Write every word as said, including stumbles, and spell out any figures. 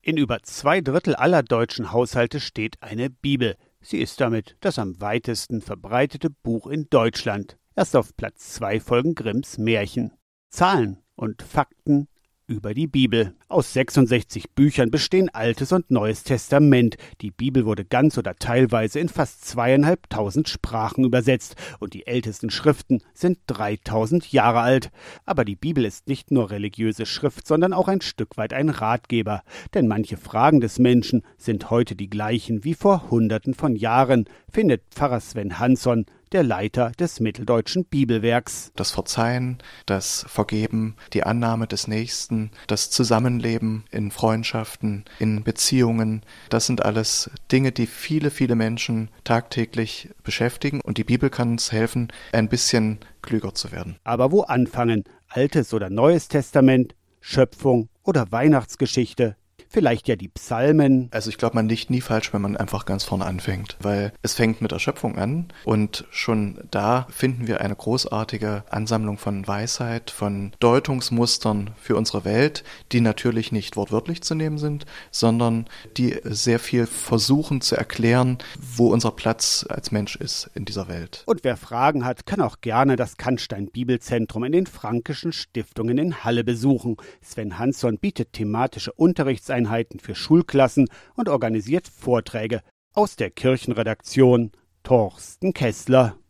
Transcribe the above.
In über zwei Drittel aller deutschen Haushalte steht eine Bibel. Sie ist damit das am weitesten verbreitete Buch in Deutschland. Erst auf Platz zwei folgen Grimms Märchen. Zahlen und Fakten über die Bibel. Aus sechsundsechzig Büchern bestehen Altes und Neues Testament. Die Bibel wurde ganz oder teilweise in fast zweieinhalbtausend Sprachen übersetzt und die ältesten Schriften sind dreitausend Jahre alt. Aber die Bibel ist nicht nur religiöse Schrift, sondern auch ein Stück weit ein Ratgeber. Denn manche Fragen des Menschen sind heute die gleichen wie vor Hunderten von Jahren, findet Pfarrer Sven Hansson, der Leiter des Mitteldeutschen Bibelwerks. Das Verzeihen, das Vergeben, die Annahme des Nächsten, das Zusammenleben in Freundschaften, in Beziehungen, das sind alles Dinge, die viele, viele Menschen tagtäglich beschäftigen. Und die Bibel kann uns helfen, ein bisschen klüger zu werden. Aber wo anfangen? Altes oder Neues Testament, Schöpfung oder Weihnachtsgeschichte? Vielleicht ja die Psalmen. Also ich glaube, man liegt nie falsch, wenn man einfach ganz vorne anfängt, weil es fängt mit der Schöpfung an und schon da finden wir eine großartige Ansammlung von Weisheit, von Deutungsmustern für unsere Welt, die natürlich nicht wortwörtlich zu nehmen sind, sondern die sehr viel versuchen zu erklären, wo unser Platz als Mensch ist in dieser Welt. Und wer Fragen hat, kann auch gerne das Cannstein-Bibelzentrum in den Frankischen Stiftungen in Halle besuchen. Sven Hansson bietet thematische Unterrichtseinheiten für Schulklassen und organisiert Vorträge. Aus der Kirchenredaktion Thorsten Kessler.